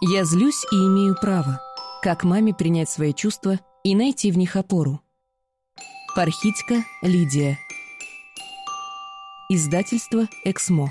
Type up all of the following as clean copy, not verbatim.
Я злюсь и имею право. Как маме принять свои чувства и найти в них опору. Пархитько Лидия. Издательство «Эксмо».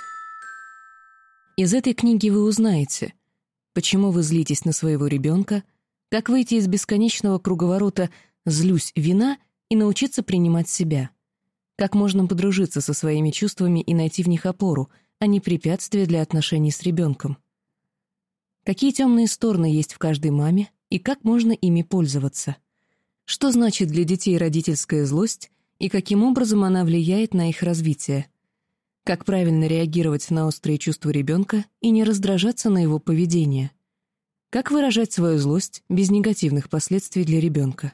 Из этой книги вы узнаете, почему вы злитесь на своего ребенка, как выйти из бесконечного круговорота «злюсь, вина» и научиться принимать себя, как можно подружиться со своими чувствами и найти в них опору, а не препятствие для отношений с ребенком. Какие темные стороны есть в каждой маме и как можно ими пользоваться. Что значит для детей родительская злость и каким образом она влияет на их развитие. Как правильно реагировать на острые чувства ребенка и не раздражаться на его поведение. Как выражать свою злость без негативных последствий для ребенка.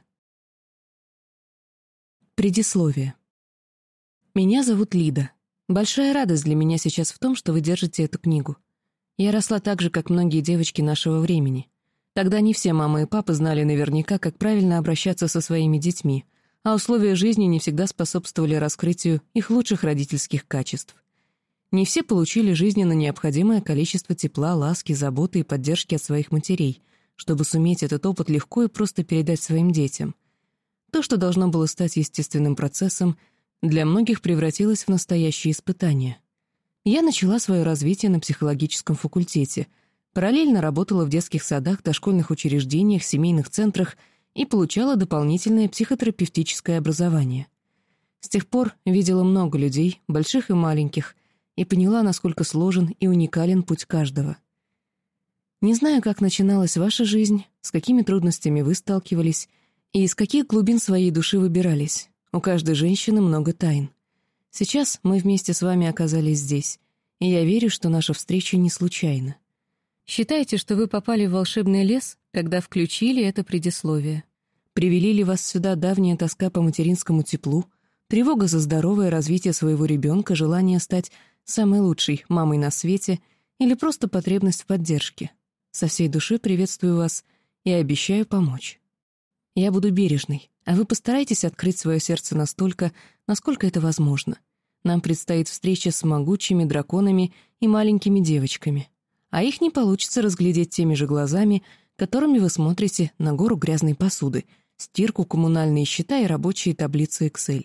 Предисловие. Меня зовут Лида. Большая радость для меня сейчас в том, что вы держите эту книгу. Я росла так же, как многие девочки нашего времени. Тогда не все мамы и папы знали наверняка, как правильно обращаться со своими детьми, а условия жизни не всегда способствовали раскрытию их лучших родительских качеств. Не все получили жизненно необходимое количество тепла, ласки, заботы и поддержки от своих матерей, чтобы суметь этот опыт легко и просто передать своим детям. То, что должно было стать естественным процессом, для многих превратилось в настоящее испытание. Я начала свое развитие на психологическом факультете, параллельно работала в детских садах, дошкольных учреждениях, семейных центрах и получала дополнительное психотерапевтическое образование. С тех пор видела много людей, больших и маленьких, и поняла, насколько сложен и уникален путь каждого. Не знаю, как начиналась ваша жизнь, с какими трудностями вы сталкивались и из каких глубин своей души выбирались. У каждой женщины много тайн. Сейчас мы вместе с вами оказались здесь, и я верю, что наша встреча не случайна. Считайте, что вы попали в волшебный лес, когда включили это предисловие. Привели ли вас сюда давняя тоска по материнскому теплу, тревога за здоровое развитие своего ребенка, желание стать самой лучшей мамой на свете или просто потребность в поддержке? Со всей души приветствую вас и обещаю помочь. Я буду бережной, а вы постарайтесь открыть свое сердце настолько, насколько это возможно. Нам предстоит встреча с могучими драконами и маленькими девочками, а их не получится разглядеть теми же глазами, которыми вы смотрите на гору грязной посуды, стирку, коммунальные счета и рабочие таблицы Excel.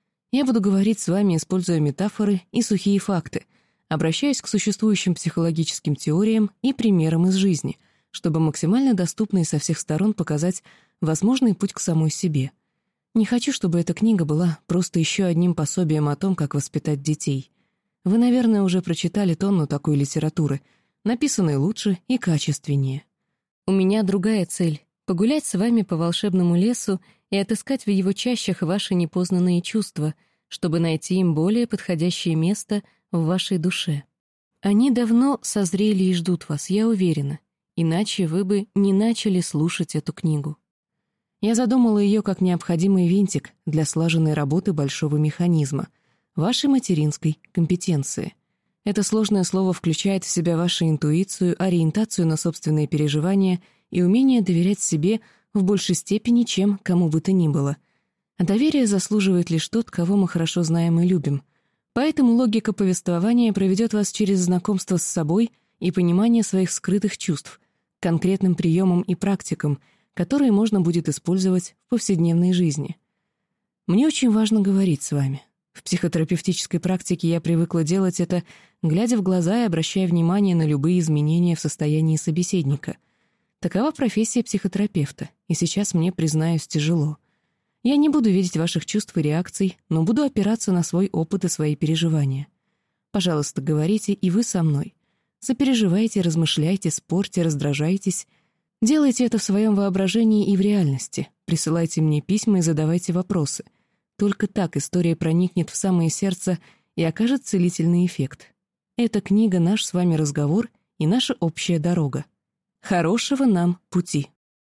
Я буду говорить с вами, используя метафоры и сухие факты, обращаясь к существующим психологическим теориям и примерам из жизни, чтобы максимально доступно и со всех сторон показать возможный путь к самой себе. Не хочу, чтобы эта книга была просто еще одним пособием о том, как воспитать детей. Вы, наверное, уже прочитали тонну такой литературы, написанной лучше и качественнее. У меня другая цель — погулять с вами по волшебному лесу и отыскать в его чащах ваши непознанные чувства, чтобы найти им более подходящее место в вашей душе. Они давно созрели и ждут вас, я уверена, иначе вы бы не начали слушать эту книгу. Я задумала ее как необходимый винтик для слаженной работы большого механизма, вашей материнской компетенции. Это сложное слово включает в себя вашу интуицию, ориентацию на собственные переживания и умение доверять себе в большей степени, чем кому бы то ни было. А доверие заслуживает лишь тот, кого мы хорошо знаем и любим. Поэтому логика повествования проведет вас через знакомство с собой и понимание своих скрытых чувств, к конкретным приемам и практикам, которые можно будет использовать в повседневной жизни. Мне очень важно говорить с вами. В психотерапевтической практике я привыкла делать это, глядя в глаза и обращая внимание на любые изменения в состоянии собеседника. Такова профессия психотерапевта, и сейчас мне, признаюсь, тяжело. Я не буду видеть ваших чувств и реакций, но буду опираться на свой опыт и свои переживания. Пожалуйста, говорите и вы со мной. Сопереживайте, размышляйте, спорьте, раздражайтесь. Делайте это в своем воображении и в реальности. Присылайте мне письма и задавайте вопросы. Только так история проникнет в самое сердце и окажет целительный эффект. Эта книга — наш с вами разговор и наша общая дорога. Хорошего нам пути.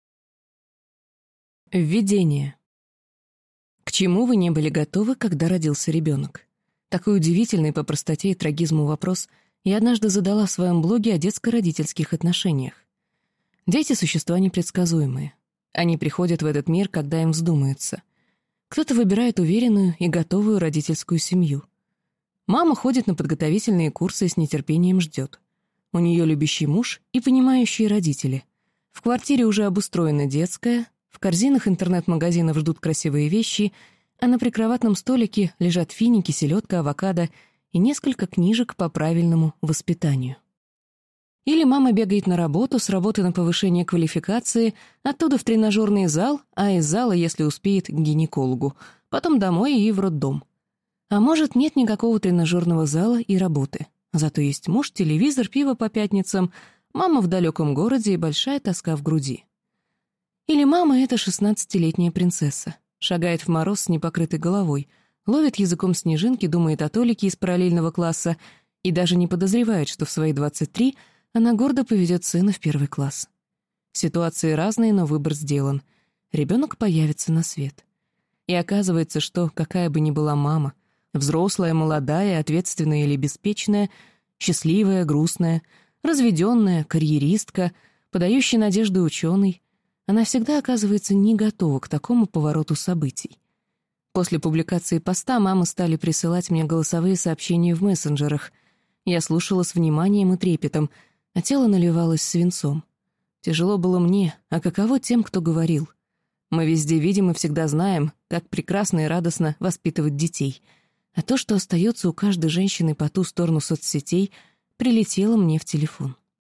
Введение. К чему вы не были готовы, когда родился ребенок? Такой удивительный по простоте и трагизму вопрос я однажды задала в своем блоге о детско-родительских отношениях. Дети — существа непредсказуемые. Они приходят в этот мир, когда им вздумается. Кто-то выбирает уверенную и готовую родительскую семью. Мама ходит на подготовительные курсы и с нетерпением ждет. У нее любящий муж и понимающие родители. В квартире уже обустроена детская, в корзинах интернет-магазинов ждут красивые вещи, а на прикроватном столике лежат финики, селедка, авокадо и несколько книжек по правильному воспитанию. Или мама бегает на работу, с работы на повышение квалификации, оттуда в тренажерный зал, а из зала, если успеет, к гинекологу, потом домой и в роддом. А может, нет никакого тренажерного зала и работы. Зато есть муж, телевизор, пиво по пятницам, мама в далеком городе и большая тоска в груди. Или мама — это 16-летняя принцесса, шагает в мороз с непокрытой головой, ловит языком снежинки, думает о Толике из параллельного класса и даже не подозревает, что в свои 23 она гордо поведет сына в 1 класс. Ситуации разные, но выбор сделан. Ребенок появится на свет. И оказывается, что, какая бы ни была мама, взрослая, молодая, ответственная или беспечная, счастливая, грустная, разведенная, карьеристка, подающая надежды ученый, она всегда оказывается не готова к такому повороту событий. После публикации поста мамы стали присылать мне голосовые сообщения в мессенджерах. Я слушала с вниманием и трепетом, а тело наливалось свинцом. Тяжело было мне, а каково тем, кто говорил. Мы везде видим и всегда знаем, как прекрасно и радостно воспитывать детей. А то, что остается у каждой женщины по ту сторону соцсетей, прилетело мне в телефон.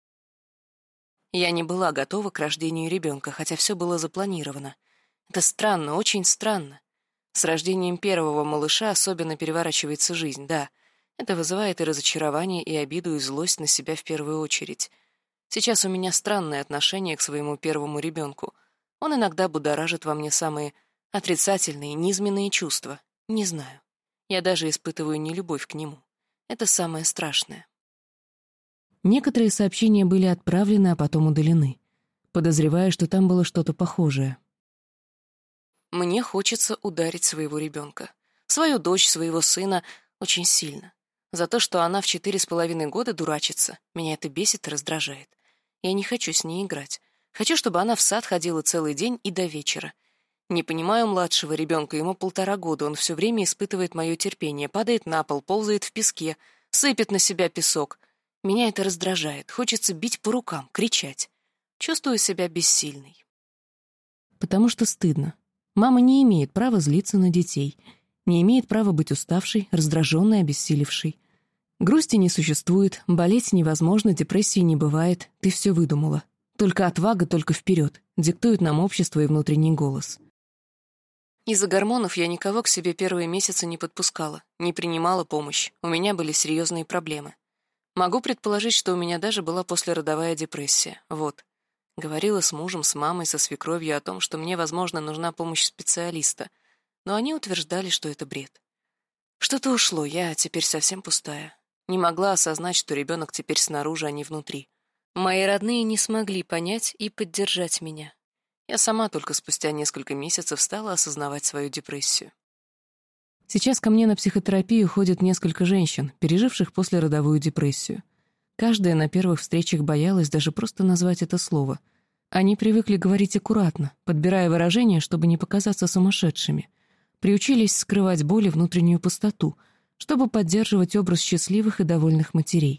Я не была готова к рождению ребенка, хотя все было запланировано. Это странно, очень странно. С рождением первого малыша особенно переворачивается жизнь, да. Это вызывает и разочарование, и обиду, и злость на себя в первую очередь. Сейчас у меня странное отношение к своему первому ребенку. Он иногда будоражит во мне самые отрицательные, низменные чувства. Не знаю. Я даже испытываю нелюбовь к нему. Это самое страшное. Некоторые сообщения были отправлены, а потом удалены. Подозревая, что там было что-то похожее. Мне хочется ударить своего ребенка. Свою дочь, своего сына очень сильно. За то, что она в 4,5 года дурачится, меня это бесит и раздражает. Я не хочу с ней играть. Хочу, чтобы она в сад ходила целый день и до вечера. Не понимаю младшего ребенка, ему 1,5 года, он все время испытывает мое терпение, падает на пол, ползает в песке, сыпет на себя песок. Меня это раздражает, хочется бить по рукам, кричать. Чувствую себя бессильной. Потому что стыдно. Мама не имеет права злиться на детей, не имеет права быть уставшей, раздраженной, обессилевшей. Грусти не существует, болеть невозможно, депрессии не бывает, ты все выдумала. Только отвага, только вперед, диктует нам общество и внутренний голос. Из-за гормонов я никого к себе первые месяцы не подпускала, не принимала помощь, у меня были серьезные проблемы. Могу предположить, что у меня даже была послеродовая депрессия, вот. Говорила с мужем, с мамой, со свекровью о том, что мне, возможно, нужна помощь специалиста, но они утверждали, что это бред. Что-то ушло, я теперь совсем пустая. Не могла осознать, что ребенок теперь снаружи, а не внутри. Мои родные не смогли понять и поддержать меня. Я сама только спустя несколько месяцев стала осознавать свою депрессию. Сейчас ко мне на психотерапию ходят несколько женщин, переживших послеродовую депрессию. Каждая на первых встречах боялась даже просто назвать это слово. Они привыкли говорить аккуратно, подбирая выражения, чтобы не показаться сумасшедшими. Приучились скрывать боль и внутреннюю пустоту, чтобы поддерживать образ счастливых и довольных матерей.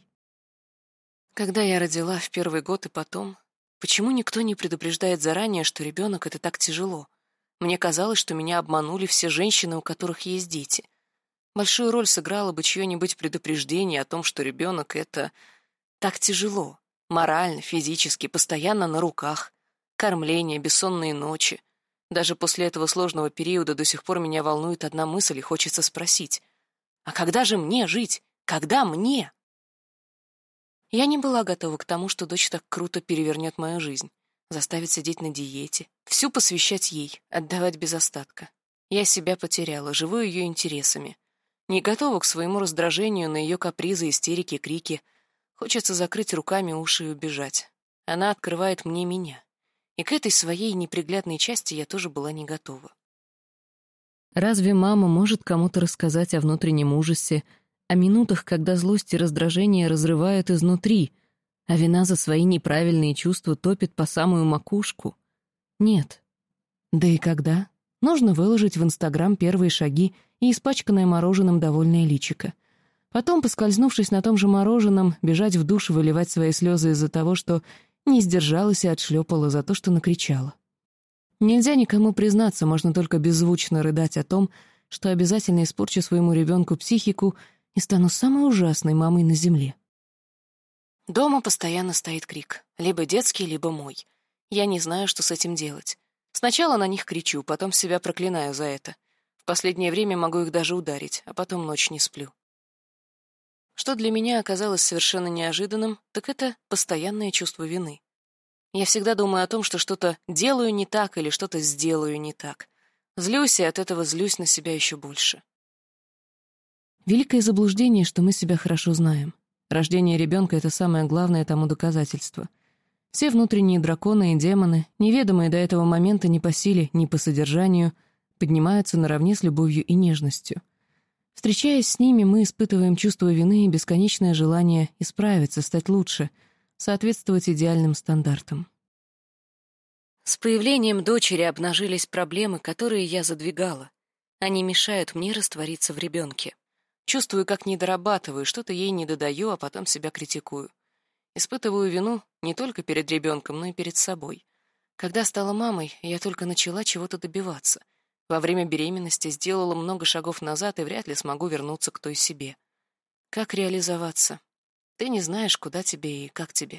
Когда я родила в 1 год и потом, почему никто не предупреждает заранее, что ребенок — это так тяжело? Мне казалось, что меня обманули все женщины, у которых есть дети. Большую роль сыграло бы чье-нибудь предупреждение о том, что ребенок — это так тяжело. Морально, физически, постоянно на руках. Кормление, бессонные ночи. Даже после этого сложного периода до сих пор меня волнует одна мысль и хочется спросить: а когда же мне жить? Когда мне? Я не была готова к тому, что дочь так круто перевернет мою жизнь, заставит сидеть на диете, всю посвящать ей, отдавать без остатка. Я себя потеряла, живу ее интересами. Не готова к своему раздражению на ее капризы, истерики, крики. Хочется закрыть руками уши и убежать. Она открывает мне меня. И к этой своей неприглядной части я тоже была не готова. Разве мама может кому-то рассказать о внутреннем ужасе, о минутах, когда злость и раздражение разрывают изнутри, а вина за свои неправильные чувства топит по самую макушку? Нет. Да и когда? Нужно выложить в Инстаграм первые шаги и испачканное мороженым довольное личико. Потом, поскользнувшись на том же мороженом, бежать в душ и выливать свои слезы из-за того, что не сдержалась и отшлепала за то, что накричала. Нельзя никому признаться, можно только беззвучно рыдать о том, что обязательно испорчу своему ребенку психику и стану самой ужасной мамой на земле. Дома постоянно стоит крик. Либо детский, либо мой. Я не знаю, что с этим делать. Сначала на них кричу, потом себя проклинаю за это. В последнее время могу их даже ударить, а потом ночь не сплю. Что для меня оказалось совершенно неожиданным, так это постоянное чувство вины. Я всегда думаю о том, что что-то делаю не так или что-то сделаю не так. Злюсь, и от этого злюсь на себя еще больше. Великое заблуждение, что мы себя хорошо знаем. Рождение ребенка — это самое главное тому доказательство. Все внутренние драконы и демоны, неведомые до этого момента ни по силе, ни по содержанию, поднимаются наравне с любовью и нежностью. Встречаясь с ними, мы испытываем чувство вины и бесконечное желание исправиться, стать лучше, соответствовать идеальным стандартам. С появлением дочери обнажились проблемы, которые я задвигала. Они мешают мне раствориться в ребенке. Чувствую, как недорабатываю, что-то ей не додаю, а потом себя критикую. Испытываю вину не только перед ребенком, но и перед собой. Когда стала мамой, я только начала чего-то добиваться. Во время беременности сделала много шагов назад и вряд ли смогу вернуться к той себе. Как реализоваться? Ты не знаешь, куда тебе и как тебе.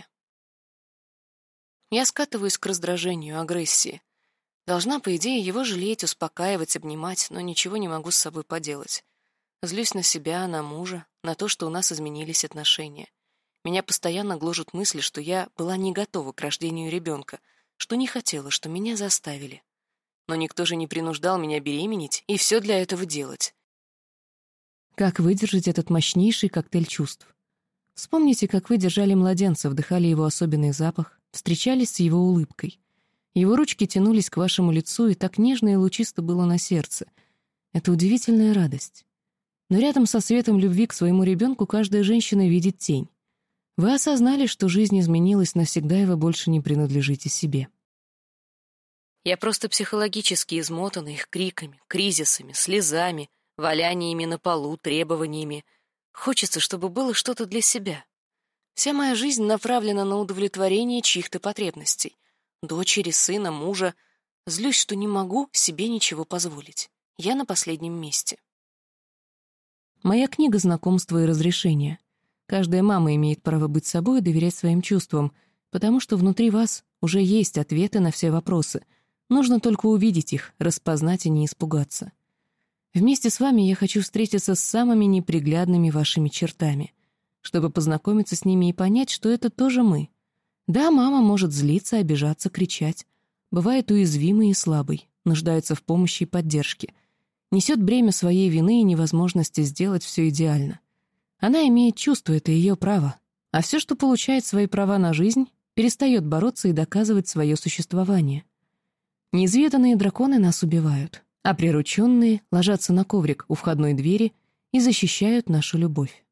Я скатываюсь к раздражению, агрессии. Должна, по идее, его жалеть, успокаивать, обнимать, но ничего не могу с собой поделать. Злюсь на себя, на мужа, на то, что у нас изменились отношения. Меня постоянно гложут мысли, что я была не готова к рождению ребенка, что не хотела, что меня заставили. Но никто же не принуждал меня беременеть и все для этого делать. Как выдержать этот мощнейший коктейль чувств? Вспомните, как вы держали младенца, вдыхали его особенный запах, встречались с его улыбкой. Его ручки тянулись к вашему лицу, и так нежно и лучисто было на сердце. Это удивительная радость. Но рядом со светом любви к своему ребенку каждая женщина видит тень. Вы осознали, что жизнь изменилась навсегда, и вы больше не принадлежите себе. Я просто психологически измотана их криками, кризисами, слезами, валяниями на полу, требованиями. Хочется, чтобы было что-то для себя. Вся моя жизнь направлена на удовлетворение чьих-то потребностей. Дочери, сына, мужа. Злюсь, что не могу себе ничего позволить. Я на последнем месте. Моя книга «Знакомство и разрешение». Каждая мама имеет право быть собой и доверять своим чувствам, потому что внутри вас уже есть ответы на все вопросы. Нужно только увидеть их, распознать и не испугаться. Вместе с вами я хочу встретиться с самыми неприглядными вашими чертами, чтобы познакомиться с ними и понять, что это тоже мы. Да, мама может злиться, обижаться, кричать. Бывает уязвимой и слабой, нуждается в помощи и поддержке. Несет бремя своей вины и невозможности сделать все идеально. Она имеет чувство, это ее право. А все, что получает свои права на жизнь, перестает бороться и доказывать свое существование. Неизведанные драконы нас убивают, а прирученные ложатся на коврик у входной двери и защищают нашу любовь.